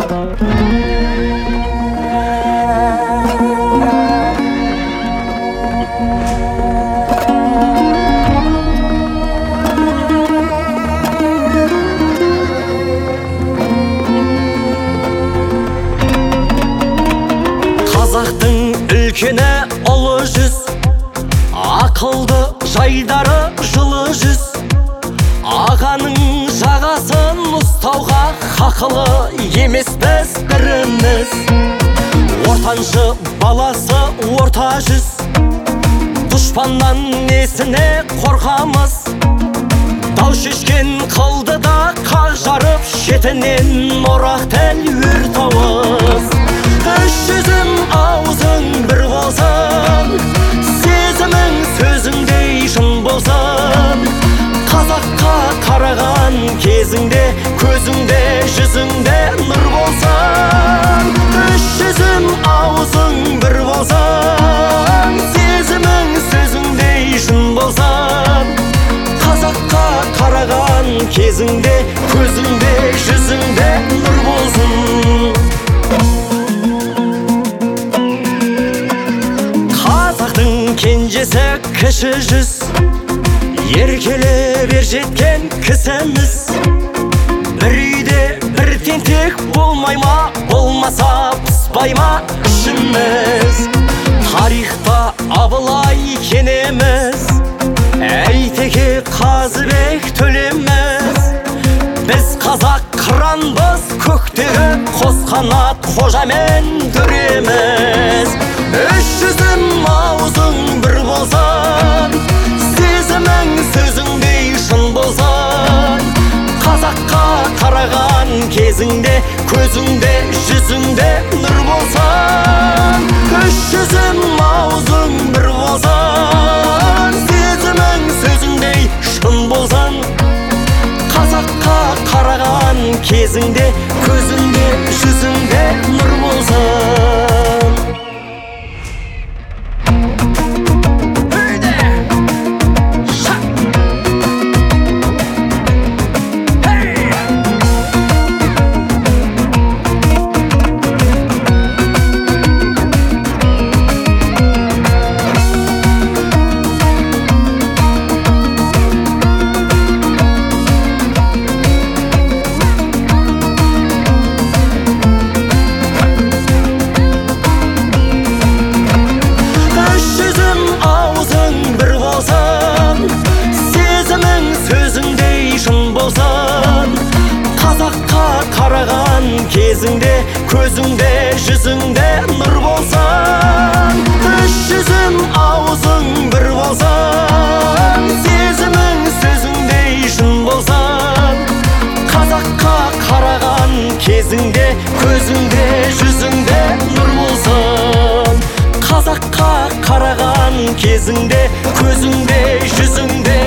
Үлкені ұлы жүз, ақылды жайдары жылы жүз. Ағаның жағасын ұстауға хақылы емеспіз біріміз. Ортаншы баласы орта жүз, дұшпаннан несіне қорқамыз. Дау шешкен қылды да қақ жарып, шетінен орақ тәл өрт ауыз. Үш жүзім аузың бір болсын, сезімің сөзіңдей шын болсын. Қазаққа қараған кезіңде, көзіңде, жүзіңде нұр болсын. Үш жүзім аузың бір болсын, сезімің сөзіңдей шын болсын. Қазаққа қараған кезіңде, көзіңде, жүзіңде нұр болсын. Кенжесі кіші жүз, еркелеп ер жеткен кісіміз. Бір үйде бір тентек болмай ма, болмаса пыспай ма ішіміз. Тарихта Абылай кенеміз, Әйтеке Қазыбек төлеміз. Біз қазақ қыранбыз, көктегі қос қанат қожа мен төреміз. Үш жүзім аузың бір болсын, сезімің сөзіңдей шын болсын. Қазаққа қараған кезіңде, көзіңде, жүзіңде нұр болсын. Үш жүзім аузың бір болсын, сезімің сөзіңдей шын болсын. Қазаққа қараған кезіңде, көзіңде, жүзіңде нұр болсын. Қазаққа қараған кезіңде, көзіңде, жүзіңде нұр болсын. Үш жүзім аузың бір болсын, сезімің сөзіңдей шын болсын. Қазаққа қараған кезіңде, көзіңде, жүзіңде нұр болсын. Қазаққа қараған кезіңде, көзіңде, жүзіңде